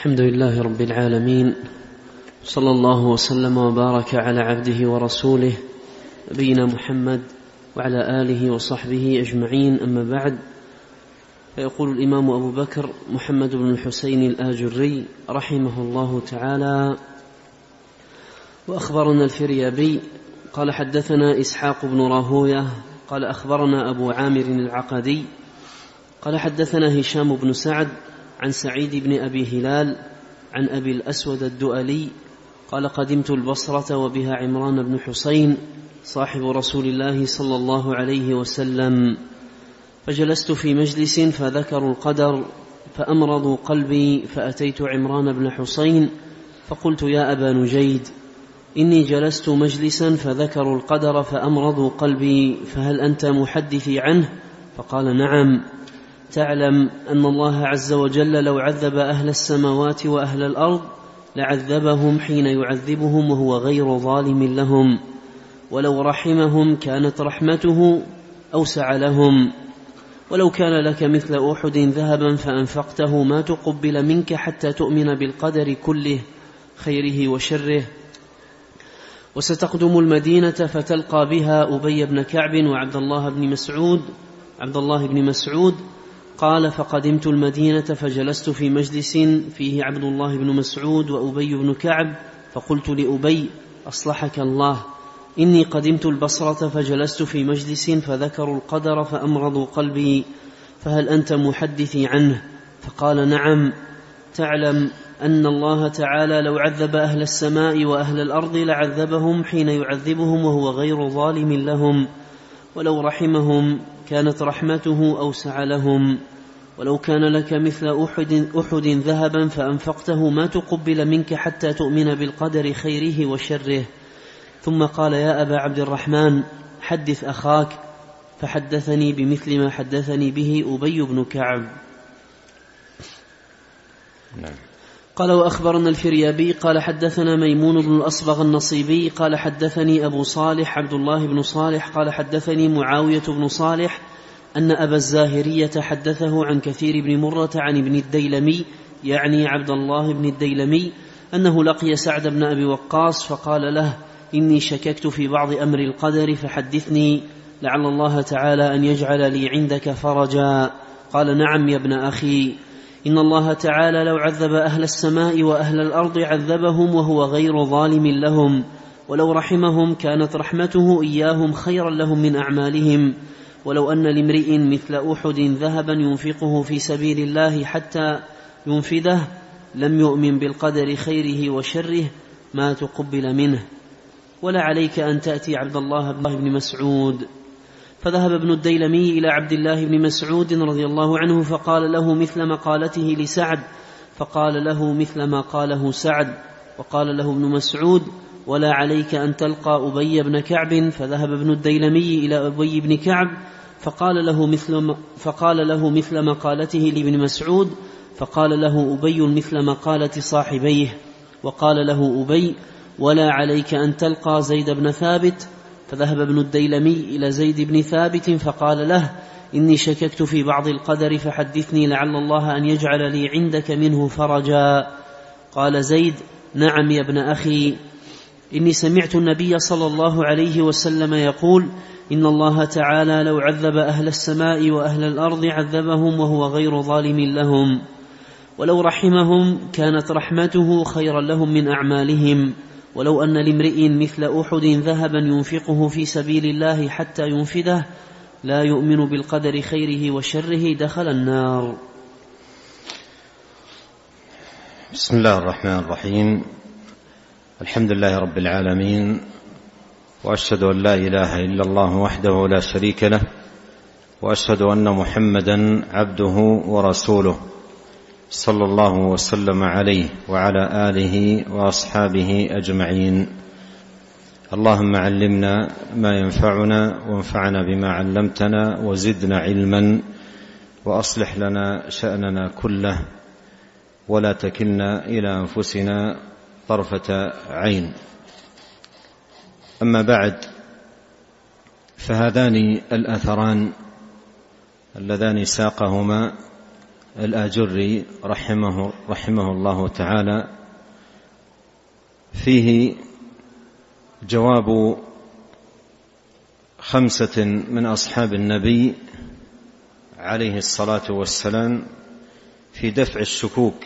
الحمد لله رب العالمين، صلى الله وسلم وبارك على عبده ورسوله نبينا محمد وعلى آله وصحبه أجمعين، أما بعد. فيقول الإمام أبو بكر محمد بن الحسين الآجري رحمه الله تعالى: وأخبرنا الفريابي قال حدثنا إسحاق بن راهوية قال أخبرنا أبو عامر العقدي قال حدثنا هشام بن سعد عن سعيد بن أبي هلال عن أبي الأسود الدؤلي قال قدمت البصرة وبها عمران بن حسين صاحب رسول الله صلى الله عليه وسلم، فجلست في مجلس فذكروا القدر فأمرضوا قلبي، فأتيت عمران بن حسين فقلت: يا أبا نجيد، إني جلست مجلسا فذكروا القدر فأمرضوا قلبي، فهل أنت محدثي عنه؟ فقال: نعم. تعلم أن الله عز وجل لو عذب أهل السماوات وأهل الأرض لعذبهم حين يعذبهم وهو غير ظالم لهم، ولو رحمهم كانت رحمته أوسع لهم، ولو كان لك مثل أحد ذهبا فأنفقته ما تقبل منك حتى تؤمن بالقدر كله خيره وشره. وستقدم المدينة فتلقى بها أبي بن كعب وعبد الله بن مسعود قال: فقدمت المدينة فجلست في مجلس فيه عبد الله بن مسعود وأبي بن كعب، فقلت لأبي: أصلحك الله، إني قدمت البصرة فجلست في مجلس فذكروا القدر فأمرضوا قلبي، فهل أنت محدثي عنه؟ فقال: نعم. تعلم أن الله تعالى لو عذب أهل السماء وأهل الأرض لعذبهم حين يعذبهم وهو غير ظالم لهم، ولو رحمهم كانت رحمته أوسع لهم، ولو كان لك مثل أحد ذهبا فأنفقته ما تقبل منك حتى تؤمن بالقدر خيره وشره. ثم قال: يا أبا عبد الرحمن، حدث أخاك، فحدثني بمثل ما حدثني به أبي بن كعب. نعم. قال: وأخبرنا الفريابي قال حدثنا ميمون بن الأصبغ النصيبي قال حدثني أبو صالح عبد الله بن صالح قال حدثني معاوية بن صالح أن أبا الزاهرية حدثه عن كثير بن مرة عن ابن الديلمي، يعني عبد الله بن الديلمي، أنه لقي سعد بن أبي وقاص فقال له: إني شككت في بعض أمر القدر فحدثني لعل الله تعالى أن يجعل لي عندك فرجا. قال: نعم يا ابن أخي، إن الله تعالى لو عذب أهل السماء وأهل الأرض عذبهم وهو غير ظالم لهم، ولو رحمهم كانت رحمته إياهم خيرا لهم من أعمالهم، ولو أن لامرئ مثل أحد ذهبا ينفقه في سبيل الله حتى ينفده لم يؤمن بالقدر خيره وشره ما تقبل منه، ولا عليك أن تأتي عبد الله بن مسعود. فذهب ابن الديلمي إلى عبد الله بن مسعود رضي الله عنه فقال له مثل مقالته لسعد، فقال له مثل ما قاله سعد، وقال له ابن مسعود: ولا عليك أن تلقى أبي بن كعب. فذهب ابن الديلمي إلى أبي بن كعب فقال له مثل مقالته لابن مسعود، فقال له أبي مثل مقالة صاحبيه، وقال له أبي: ولا عليك أن تلقى زيد بن ثابت. فذهب ابن الديلمي إلى زيد بن ثابت فقال له: إني شككت في بعض القدر فحدثني لعل الله أن يجعل لي عندك منه فرجا. قال زيد: نعم يا ابن أخي، إني سمعت النبي صلى الله عليه وسلم يقول: إن الله تعالى لو عذب أهل السماء وأهل الأرض عذبهم وهو غير ظالم لهم، ولو رحمهم كانت رحمته خيرا لهم من أعمالهم، ولو أن لامرئ مثل أحد ذهبا ينفقه في سبيل الله حتى ينفده لا يؤمن بالقدر خيره وشره دخل النار. بسم الله الرحمن الرحيم. الحمد لله رب العالمين، وأشهد أن لا إله إلا الله وحده لا شريك له، وأشهد أن محمدا عبده ورسوله صلى الله وسلم عليه وعلى آله وأصحابه أجمعين. اللهم علمنا ما ينفعنا وانفعنا بما علمتنا وزدنا علما، وأصلح لنا شأننا كله، ولا تكلنا إلى أنفسنا طرفة عين. أما بعد، فهذان الأثران اللذان ساقهما الآجري رحمه الله تعالى فيه جواب 5 من أصحاب النبي عليه الصلاة والسلام في دفع الشكوك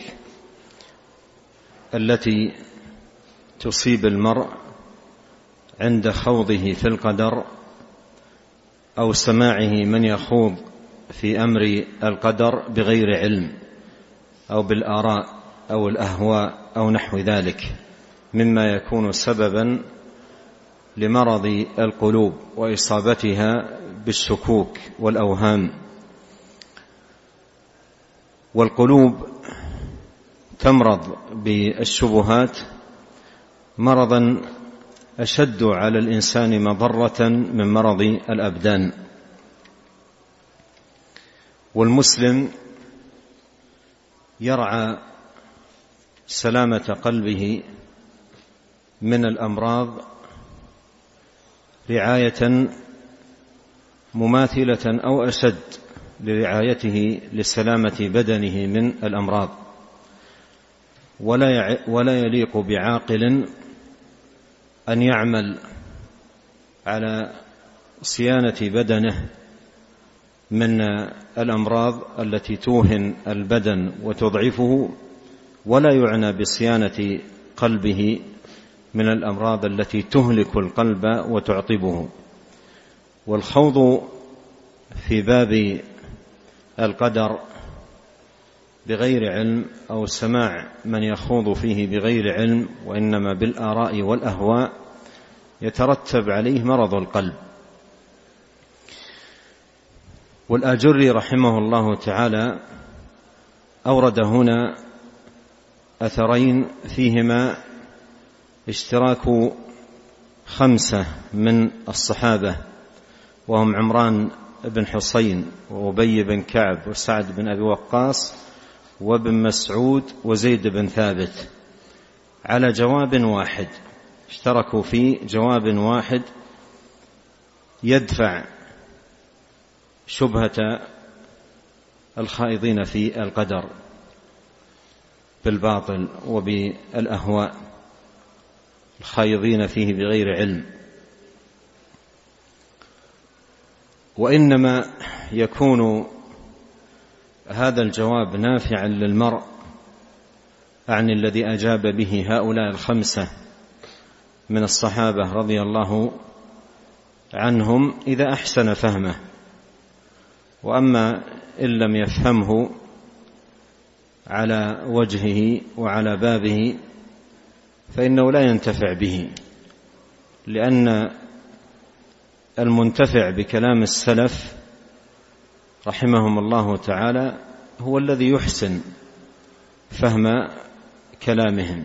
التي تصيب المرء عند خوضه في القدر أو سماعه من يخوض في أمر القدر بغير علم أو بالآراء أو الأهواء أو نحو ذلك مما يكون سببا لمرض القلوب وإصابتها بالشكوك والأوهام. والقلوب تمرض بالشبهات مرضا أشد على الإنسان مضرة من مرض الأبدان. والمسلم يرعى سلامة قلبه من الأمراض رعاية مماثلة أو أشد لرعايته لسلامة بدنه من الأمراض. ولا يليق بعاقل أن يعمل على صيانة بدنه من الأمراض التي توهن البدن وتضعفه، ولا يعنى بصيانة قلبه من الأمراض التي تهلك القلب وتعطبه. والخوض في باب القدر بغير علم أو سماع من يخوض فيه بغير علم وإنما بالآراء والأهواء يترتب عليه مرض القلب. والآجري رحمه الله تعالى أورد هنا أثرين فيهما اشتراك 5 من الصحابة وهم عمران بن حسين وأبي بن كعب وسعد بن أبي وقاص وابن مسعود وزيد بن ثابت على جواب واحد، اشتركوا في جواب واحد يدفع شبهة الخائضين في القدر بالباطل وبالأهواء الخائضين فيه بغير علم. وإنما يكون هذا الجواب نافعا للمرء عن الذي أجاب به هؤلاء 5 من الصحابة رضي الله عنهم إذا أحسن فهمه، وأما إن لم يفهمه على وجهه وعلى بابه فإنه لا ينتفع به، لأن المنتفع بكلام السلف رحمهم الله تعالى هو الذي يحسن فهم كلامهم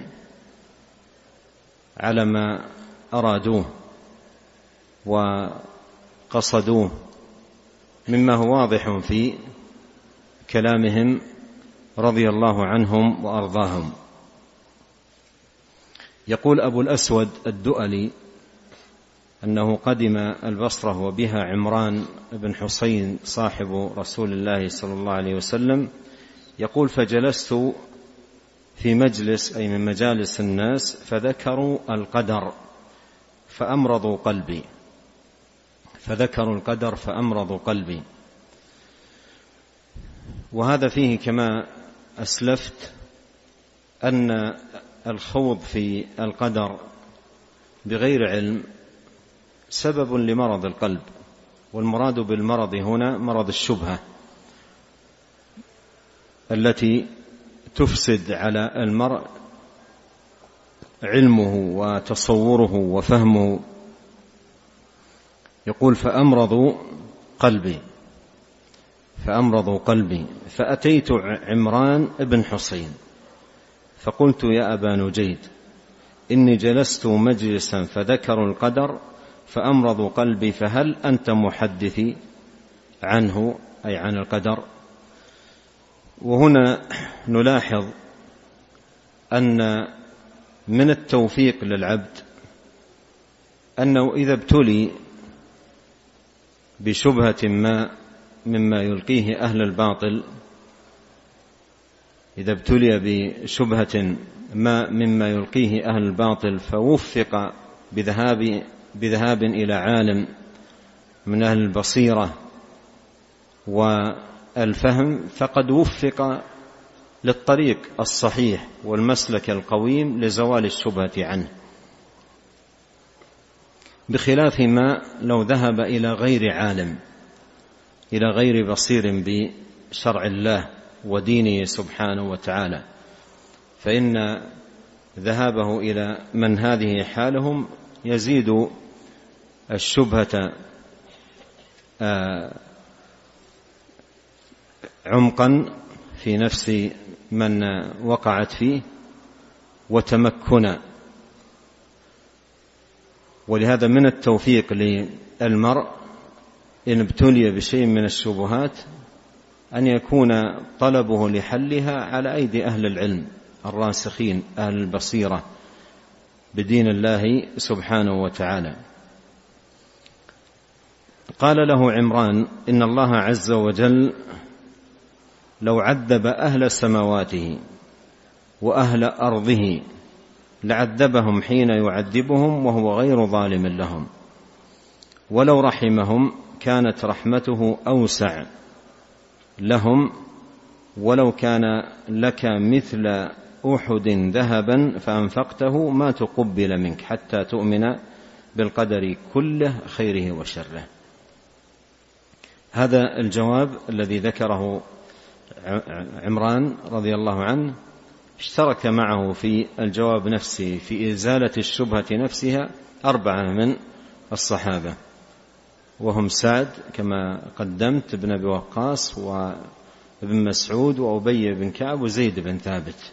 على ما أرادوه وقصدوه مما هو واضح في كلامهم رضي الله عنهم وأرضاهم. يقول أبو الأسود الدؤلي أنه قدم البصرة وبها عمران بن حسين صاحب رسول الله صلى الله عليه وسلم، يقول فجلست في مجلس أي من مجالس الناس فذكروا القدر فأمرضوا قلبي. وهذا فيه كما أسلفت أن الخوض في القدر بغير علم سبب لمرض القلب، والمراد بالمرض هنا مرض الشبهة التي تفسد على المرء علمه وتصوره وفهمه. يقول فأمرضوا قلبي فأتيت عمران بن حسين فقلت يا أبا نجيد إني جلست مجلسا فذكروا القدر فأمرضوا قلبي، فهل أنت محدثي عنه أي عن القدر؟ وهنا نلاحظ أن من التوفيق للعبد أنه إذا ابتلي بشبهة ما مما يلقيه أهل الباطل إذا ابتلي بشبهة ما مما يلقيه أهل الباطل فوفق بذهاب إلى عالم من أهل البصيرة والفهم، فقد وفق للطريق الصحيح والمسلك القويم لزوال الشبهة عنه، بخلاف ما لو ذهب إلى غير عالم، إلى غير بصير بشرع الله ودينه سبحانه وتعالى، فإن ذهابه إلى من هذه حالهم يزيد الشبهة عمقا في نفس من وقعت فيه وتمكنا. ولهذا من التوفيق للمرء إن ابتلي بشيء من الشبهات أن يكون طلبه لحلها على أيدي أهل العلم الراسخين أهل البصيرة بدين الله سبحانه وتعالى. قال له عمران: إن الله عز وجل لو عذب أهل سماواته وأهل أرضه لعذبهم حين يعذبهم وهو غير ظالم لهم، ولو رحمهم كانت رحمته أوسع لهم، ولو كان لك مثل أحد ذهبا فأنفقته ما تقبل منك حتى تؤمن بالقدر كله خيره وشره. هذا الجواب الذي ذكره عمران رضي الله عنه اشترك معه في الجواب نفسه في إزالة الشبهة نفسها 4 من الصحابة، وهم سعد كما قدمت بن أبي وقاص وابن مسعود وأبي بن كعب وزيد بن ثابت.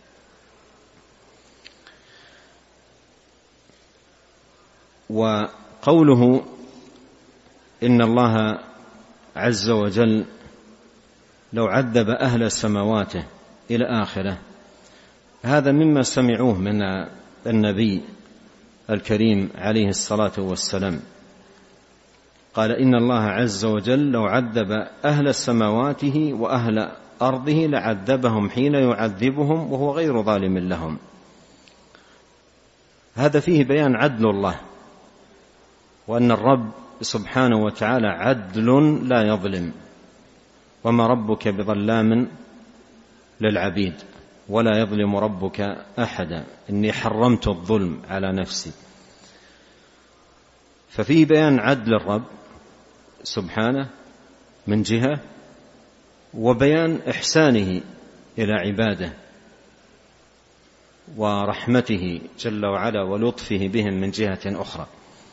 وقوله إن الله عز وجل لو عذب أهل سماواته إلى آخره، هذا مما سمعوه من النبي الكريم عليه الصلاة والسلام. قال: إن الله عز وجل لو عذب أهل سماواته وأهل أرضه لعذبهم حين يعذبهم وهو غير ظالم لهم. هذا فيه بيان عدل الله، وأن الرب سبحانه وتعالى عدل لا يظلم، وما ربك بظلام للعبيد ولا يظلم ربك أحدا، إني حرمت الظلم على نفسي. ففيه بيان عدل الرب سبحانه من جهة، وبيان إحسانه إلى عباده ورحمته جل وعلا ولطفه بهم من جهة أخرى.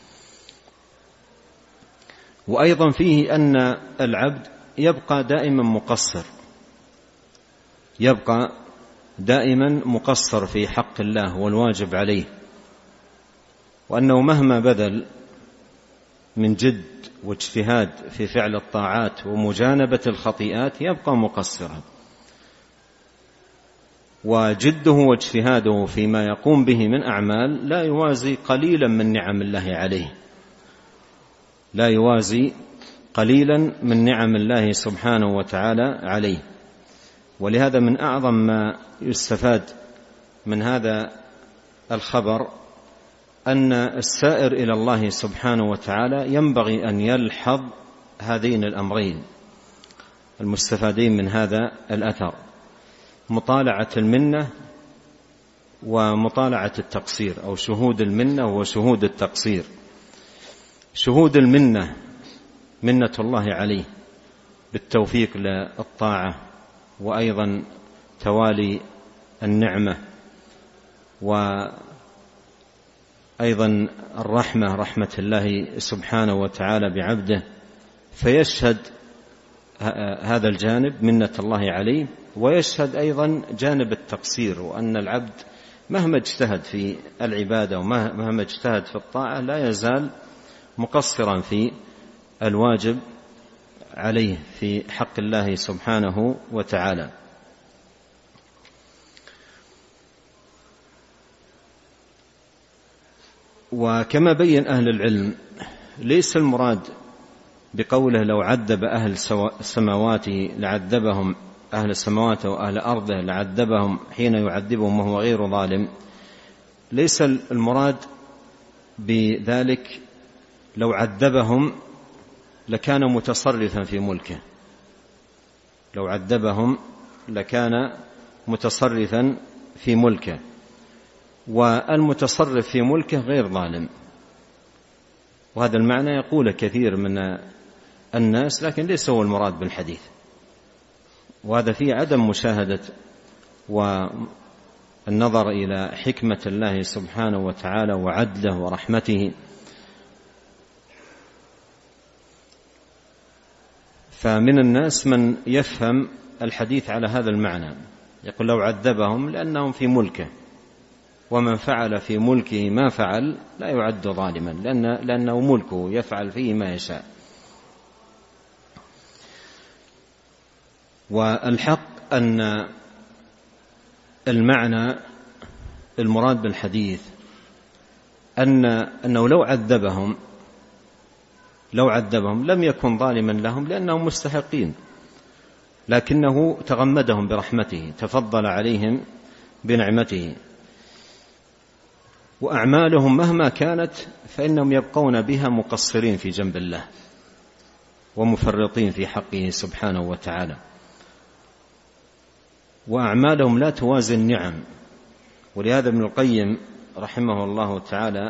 وأيضا فيه أن العبد يبقى دائما مقصر، يبقى دائما مقصر في حق الله والواجب عليه، وأنه مهما بذل من جد واجتهاد في فعل الطاعات ومجانبة الخطيئات يبقى مقصرا، وجده واجتهاده فيما يقوم به من أعمال لا يوازي قليلا من نعم الله عليه، لا يوازي قليلا من نعم الله سبحانه وتعالى عليه. ولهذا من أعظم ما يستفاد من هذا الخبر أن السائر إلى الله سبحانه وتعالى ينبغي أن يلحظ هذين الأمرين المستفادين من هذا الأثر: مطالعة المنة ومطالعة التقصير، أو شهود المنة وشهود التقصير. شهود المنة منة الله عليه بالتوفيق للطاعة، وأيضا توالي النعمة، وأيضا الرحمة، رحمة الله سبحانه وتعالى بعبده، فيشهد هذا الجانب منة الله عليه، ويشهد أيضا جانب التقصير، وأن العبد مهما اجتهد في العبادة ومهما اجتهد في الطاعة لا يزال مقصرا في الواجب عليه في حق الله سبحانه وتعالى. وكما بين أهل العلم، ليس المراد بقوله لو عذب أهل سماواته لعذبهم أهل السماوات وأهل أرضه لعذبهم حين يعذبهم وهو غير ظالم، ليس المراد بذلك لو عذبهم لكان متصرفا في ملكه، لو عذبهم لكان متصرفا في ملكه، والمتصرف في ملكه غير ظالم. وهذا المعنى يقول كثير من الناس، لكن ليس هو المراد بالحديث، وهذا فيه عدم مشاهدة والنظر إلى حكمة الله سبحانه وتعالى وعدله ورحمته. فمن الناس من يفهم الحديث على هذا المعنى، يقول لو عذبهم لأنهم في ملكه، ومن فعل في ملكه ما فعل لا يعد ظالما، لأنه ملكه يفعل فيه ما يشاء. والحق أن المعنى المراد بالحديث أنه لو عذبهم لم يكن ظالما لهم لأنهم مستحقين، لكنه تغمدهم برحمته، تفضل عليهم بنعمته، وأعمالهم مهما كانت فإنهم يبقون بها مقصرين في جنب الله ومفرطين في حقه سبحانه وتعالى، وأعمالهم لا توازي النعم. ولهذا ابن القيم رحمه الله تعالى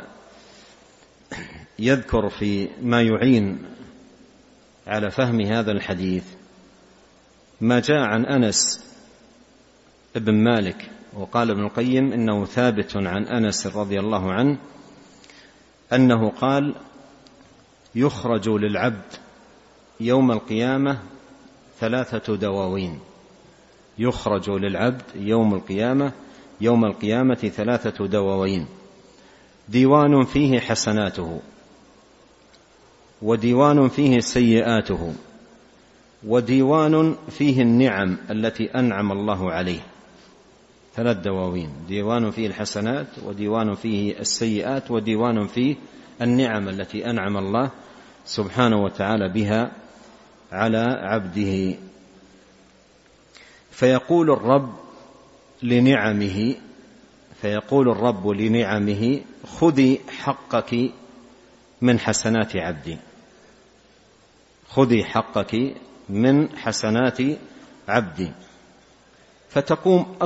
يذكر في ما يعين على فهم هذا الحديث ما جاء عن أنس ابن مالك، وقال ابن القيم إنه ثابت عن أنس رضي الله عنه أنه قال: يخرج للعبد يوم القيامة 3 دواوين. يخرج للعبد يوم القيامة 3 دواوين: ديوان فيه حسناته، وديوان فيه سيئاته، وديوان فيه النعم التي أنعم الله عليه. 3 دواوين: ديوان فيه الحسنات، وديوان فيه السيئات، وديوان فيه النعم التي أنعم الله سبحانه وتعالى بها على عبده. فيقول الرب لنعمه: خذي حقك من حسنات عبدي، خذي حقك من حسنات عبدي. فتقوم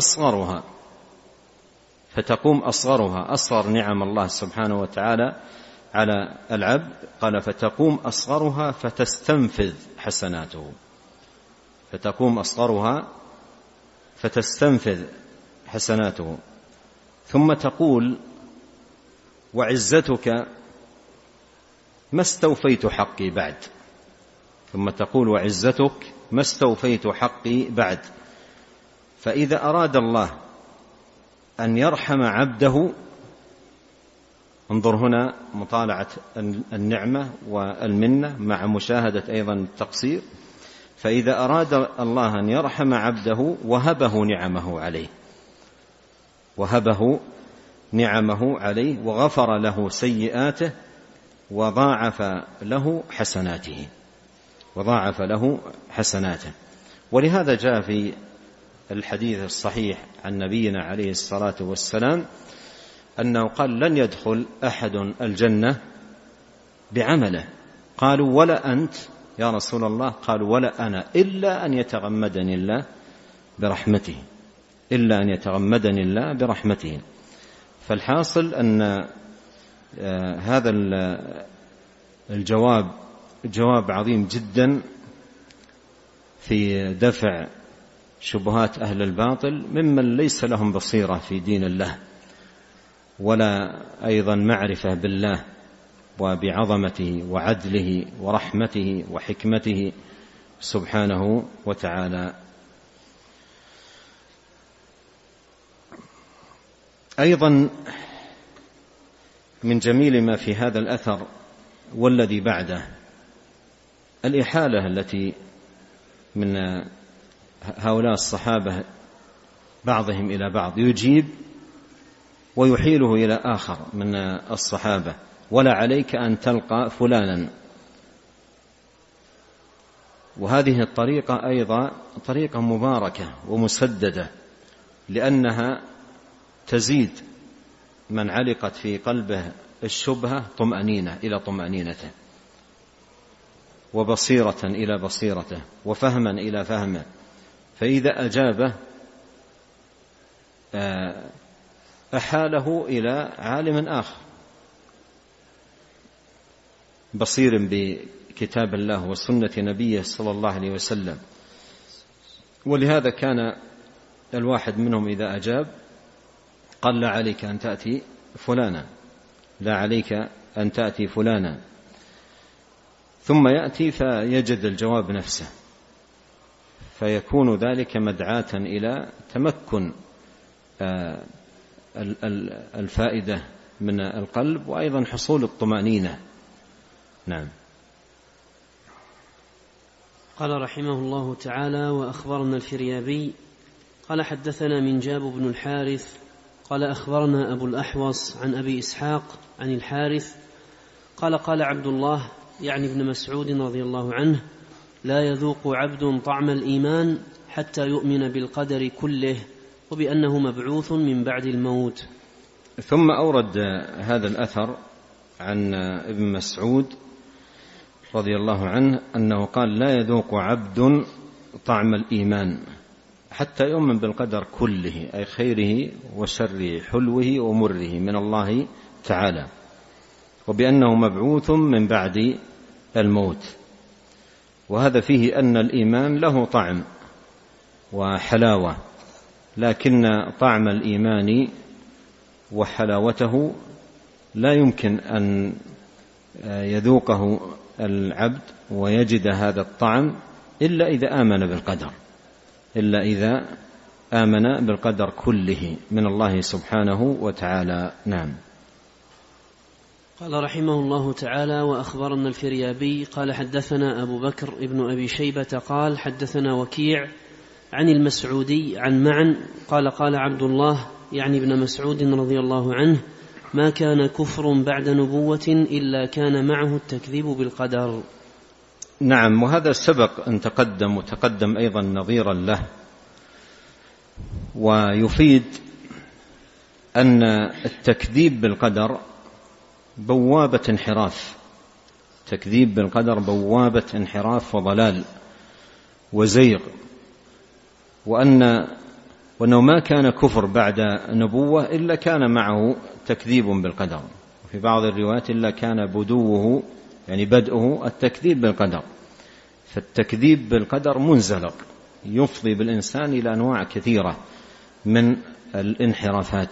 أصغرها أصغر نعم الله سبحانه وتعالى على العبد، قال: فتقوم أصغرها فتستنفذ حسناته، فتقوم أصغرها فتستنفذ حسناته، ثم تقول: وعزتك ما استوفيت حقي بعد، ثم تقول: وعزتك ما استوفيت حقي بعد. فإذا أراد الله أن يرحم عبده، انظر هنا مطالعة النعمة والمنة مع مشاهدة أيضا التقصير، فإذا أراد الله أن يرحم عبده وهبه نعمه عليه وغفر له سيئاته وضاعف له حسناته. ولهذا جاء في الحديث الصحيح عن نبينا عليه الصلاة والسلام أنه قال: لن يدخل أحد الجنة بعمله. قالوا: ولا أنت يا رسول الله؟ قال: ولا أنا، إلا أن يتغمدني الله برحمته. فالحاصل أن هذا الجواب جواب عظيم جدا في دفع شبهات أهل الباطل ممن ليس لهم بصيرة في دين الله، ولا أيضا معرفة بالله وبعظمته وعدله ورحمته وحكمته سبحانه وتعالى. أيضا من جميل ما في هذا الأثر والذي بعده الإحالة التي من هؤلاء الصحابة بعضهم إلى بعض، يجيب ويحيله إلى آخر من الصحابة: ولا عليك أن تلقى فلانا، وهذه الطريقة أيضا طريقة مباركة ومسددة، لأنها تزيد من علقت في قلبه الشبهة طمأنينة إلى طمأنينته، وبصيرة إلى بصيرته، وفهما إلى فهمه، فإذا أجابه أحاله إلى عالم آخر بصير بكتاب الله وسنة نبيه صلى الله عليه وسلم. ولهذا كان الواحد منهم إذا أجاب قال: لا عليك أن تأتي فلانا، لا عليك أن تأتي فلانا، ثم يأتي فيجد الجواب نفسه، فيكون ذلك مدعاة إلى تمكن الفائدة من القلب، وأيضا حصول الطمأنينة. نعم. قال رحمه الله تعالى: وأخبرنا الفريابي قال حدثنا منجاب بن الحارث قال أخبرنا أبو الأحوص عن أبي إسحاق عن الحارث قال: قال عبد الله يعني ابن مسعود رضي الله عنه: لا يذوق عبد طعم الإيمان حتى يؤمن بالقدر كله وبأنه مبعوث من بعد الموت. ثم أورد هذا الأثر عن ابن مسعود رضي الله عنه أنه قال: لا يذوق عبد طعم الإيمان حتى يؤمن بالقدر كله، أي خيره وشره، حلوه ومره، من الله تعالى، وبأنه مبعوث من بعد الموت. وهذا فيه أن الإيمان له طعم وحلاوة، لكن طعم الإيمان وحلاوته لا يمكن أن يذوقه العبد ويجد هذا الطعم إلا إذا آمن بالقدر، إلا إذا آمن بالقدر كله من الله سبحانه وتعالى. نعم. قال رحمه الله تعالى: وأخبرنا الفريابي قال حدثنا أبو بكر ابن أبي شيبة قال حدثنا وكيع عن المسعودي عن معن قال: قال عبد الله يعني ابن مسعود رضي الله عنه: ما كان كفر بعد نبوة إلا كان معه التكذيب بالقدر. نعم. وهذا سبق أن تقدم، وتقدم أيضا نظيرا له، ويفيد أن التكذيب بالقدر بوابة انحراف، تكذيب بالقدر بوابة انحراف وضلال وزيغ، وأنه ما كان كفر بعد نبوة إلا كان معه تكذيب بالقدر، وفي بعض الروايات إلا كان بدوه يعني بدءه التكذيب بالقدر. فالتكذيب بالقدر منزلق يفضي بالإنسان إلى أنواع كثيرة من الانحرافات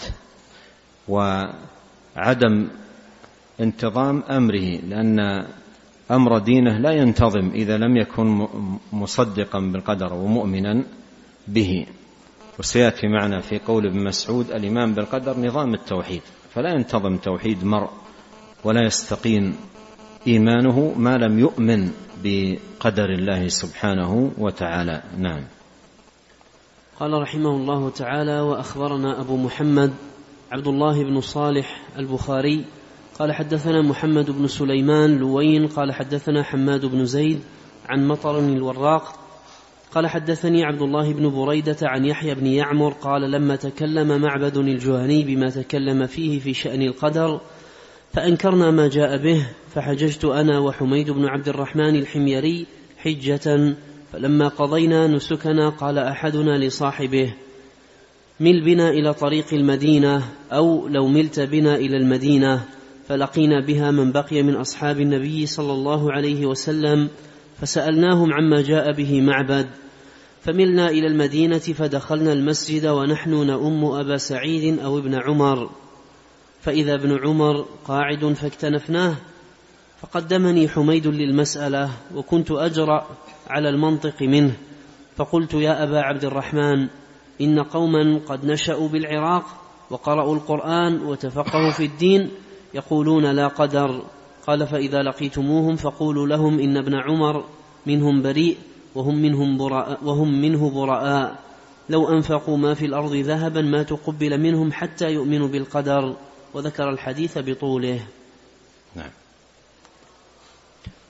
وعدم انتظام أمره، لأن أمر دينه لا ينتظم إذا لم يكن مصدقا بالقدر ومؤمنا به. وسيأتي معنا في قول ابن مسعود: الإيمان بالقدر نظام التوحيد، فلا ينتظم توحيد مرء ولا يستقيم إيمانه ما لم يؤمن بقدر الله سبحانه وتعالى. نعم. قال رحمه الله تعالى: وأخبرنا أبو محمد عبد الله بن صالح البخاري قال حدثنا محمد بن سليمان لوين قال حدثنا حماد بن زيد عن مطر الوراق قال حدثني عبد الله بن بريدة عن يحيى بن يعمر قال: لما تكلم معبد الجهني بما تكلم فيه في شأن القدر فأنكرنا ما جاء به، فحججت أنا وحميد بن عبد الرحمن الحميري حجة، فلما قضينا نسكنا قال أحدنا لصاحبه: مل بنا إلى طريق المدينة، أو لو ملت بنا إلى المدينة. فلقينا بها من بقي من أصحاب النبي صلى الله عليه وسلم فسألناهم عما جاء به معبد، فملنا إلى المدينة فدخلنا المسجد ونحن نؤم أبا سعيد أو ابن عمر، فإذا ابن عمر قاعد فاكتنفناه، فقدمني حميد للمسألة وكنت أجرأ على المنطق منه، فقلت: يا أبا عبد الرحمن، إن قوما قد نشأوا بالعراق وقرأوا القرآن وتفقهوا في الدين يقولون لا قدر. قال: فإذا لقيتموهم فقولوا لهم إن ابن عمر منهم بريء وهم منه براء، لو أنفقوا ما في الأرض ذهبا ما تقبل منهم حتى يؤمنوا بالقدر. وذكر الحديث بطوله. نعم.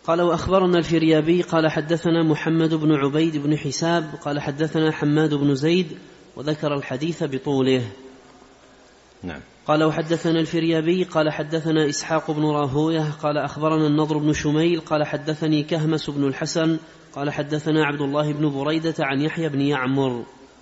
قال وأخبرنا الفريابي قال حدثنا محمد بن عبيد بن حساب قال حدثنا حماد بن زيد وذكر الحديث بطوله. نعم. قال وحدثنا الفريابي قال حدثنا إسحاق بن راهويه قال أخبرنا النضر بن شميل قال حدثني كهمس بن الحسن قال حدثنا عبد الله بن بريدة عن يحيى بن يعمر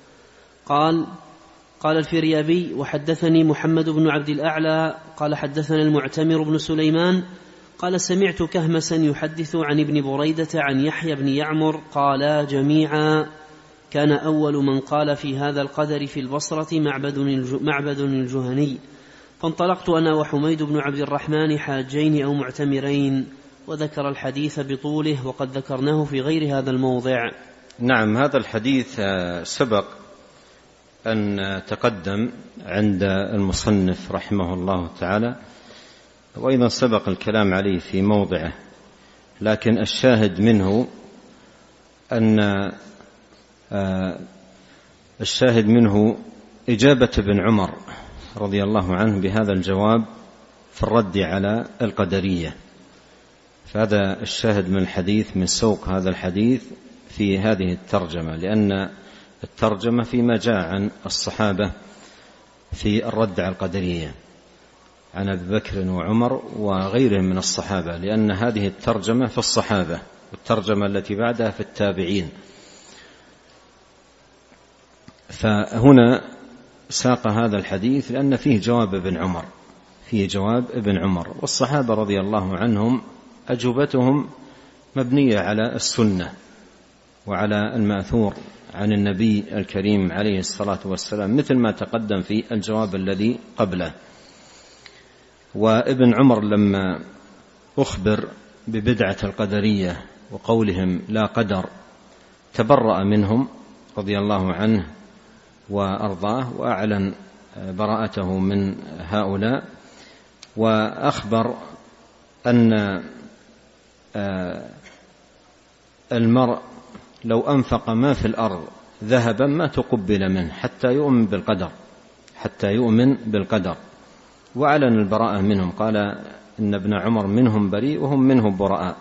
قال الفريابي وحدثني محمد بن عبد الأعلى قال حدثنا المعتمر بن سليمان قال سمعت كهمسا يحدث عن ابن بريدة عن يحيى بن يعمر قالا جميعا كان أول من قال في هذا القدر في البصرة معبد الجهني، فانطلقت أنا وحميد بن عبد الرحمن حاجين أو معتمرين، وذكر الحديث بطوله وقد ذكرناه في غير هذا الموضع. نعم، هذا الحديث سبق أن تقدم عند المصنف رحمه الله تعالى، وأيضا سبق الكلام عليه في موضعه، لكن الشاهد منه إجابة ابن عمر رضي الله عنه بهذا الجواب في الرد على القدرية. فهذا الشاهد من الحديث، من سوق هذا الحديث في هذه الترجمة، لأن الترجمة فيما جاء عن الصحابة في الرد على القدرية عن أبي بكر وعمر وغيرهم من الصحابة، لأن هذه الترجمة في الصحابة والترجمة التي بعدها في التابعين. فهنا ساق هذا الحديث لأن فيه جواب ابن عمر، والصحابة رضي الله عنهم أجوبتهم مبنية على السنة وعلى المأثور عن النبي الكريم عليه الصلاة والسلام، مثل ما تقدم في الجواب الذي قبله. وابن عمر لما أخبر ببدعة القدرية وقولهم لا قدر تبرأ منهم رضي الله عنه وأرضاه، وأعلن براءته من هؤلاء، وأخبر أن المرء لو أنفق ما في الأرض ذهبا ما تقبل منه حتى يؤمن بالقدر، وأعلن البراءة منهم، قال إن ابن عمر منهم بريء وهم منه براء.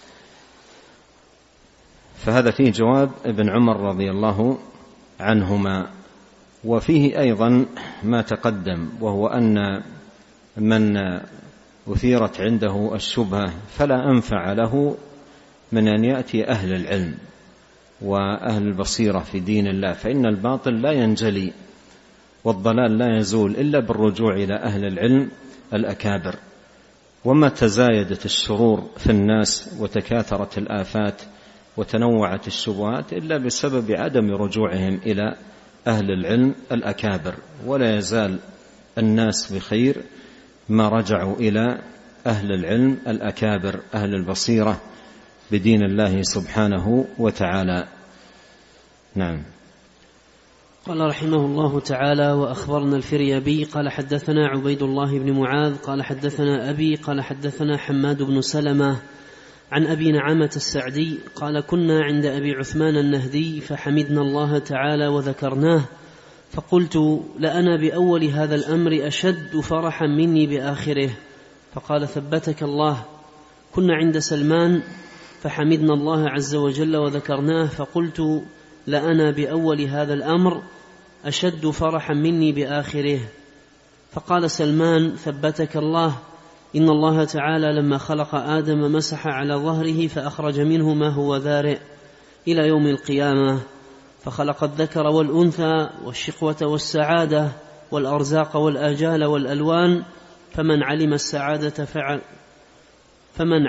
فهذا فيه جواب ابن عمر رضي الله عنهما. وفيه أيضا ما تقدم، وهو أن من أثيرت عنده الشبهة فلا أنفع له من أن يأتي أهل العلم وأهل البصيرة في دين الله، فإن الباطل لا ينجلي والضلال لا يزول إلا بالرجوع إلى أهل العلم الأكابر. وما تزايدت الشرور في الناس وتكاثرت الآفات وتنوعت الشبهات إلا بسبب عدم رجوعهم إلى أهل العلم الأكابر، ولا يزال الناس بخير ما رجعوا إلى أهل العلم الأكابر، أهل البصيرة بدين الله سبحانه وتعالى. نعم. قال رحمه الله تعالى: وأخبرنا الفريابي قال حدثنا عبيد الله بن معاذ قال حدثنا أبي قال حدثنا حماد بن سلمة عن أبي نعامة السعدي قال: كنا عند أبي عثمان النهدي فحمدنا الله تعالى وذكرناه، فقلت: لأنا بأول هذا الأمر أشد فرحا مني بآخره، فقال: ثبتك الله. كنا عند سلمان فحمدنا الله عز وجل وذكرناه، فقلت: لأنا بأول هذا الأمر أشد فرحا مني بآخره، فقال سلمان: ثبتك الله. إن الله تعالى لما خلق آدم مسح على ظهره فأخرج منه ما هو ذارئ إلى يوم القيامة، فخلق الذكر والأنثى والشقوة والسعادة والأرزاق والآجال والألوان، فمن علم السعادة فمن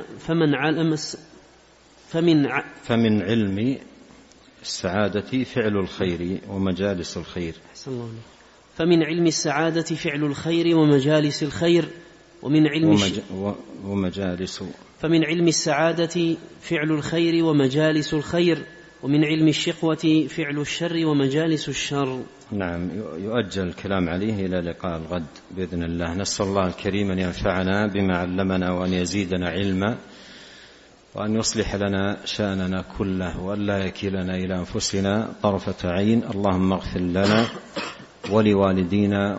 علم السعادة فعل الخير ومجالس الخير. فمن علم السعادة فعل الخير ومجالس الخير، ومن علم فمن علم السعادة فعل الخير ومجالس الخير، ومن علم الشقوة فعل الشر ومجالس الشر. نعم، يؤجل الكلام عليه إلى لقاء الغد بإذن الله. نسأل الله الكريم أن ينفعنا بما علمنا وأن يزيدنا علما، وأن يصلح لنا شأننا كله، وأن لا يكلنا إلى أنفسنا طرفة عين. اللهم اغفر لنا ولوالدينا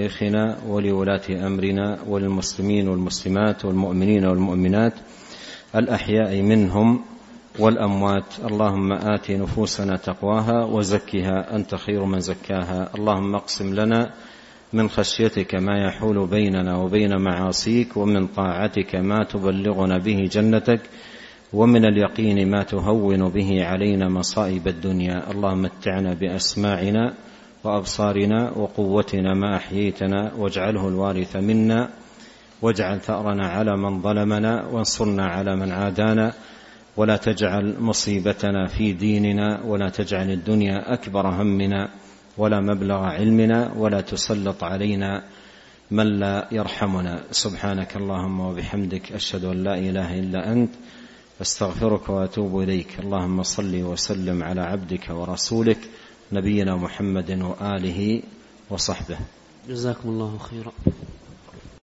ولمشايخنا ولولاة أمرنا وللمسلمين والمسلمات والمؤمنين والمؤمنات الأحياء منهم والأموات. اللهم آت نفوسنا تقواها وزكها أنت خير من زكاها. اللهم اقسم لنا من خشيتك ما يحول بيننا وبين معاصيك، ومن طاعتك ما تبلغنا به جنتك، ومن اليقين ما تهون به علينا مصائب الدنيا. اللهم متعنا بأسماعنا وأبصارنا وقوتنا ما أحييتنا، واجعله الوارث منا، واجعل ثأرنا على من ظلمنا، وانصرنا على من عادانا، ولا تجعل مصيبتنا في ديننا، ولا تجعل الدنيا أكبر همنا ولا مبلغ علمنا، ولا تسلط علينا من لا يرحمنا. سبحانك اللهم وبحمدك، أشهد أن لا إله إلا أنت، أستغفرك وأتوب إليك. اللهم صل وسلم على عبدك ورسولك نبينا محمد وآله وصحبه. جزاكم الله خيرا.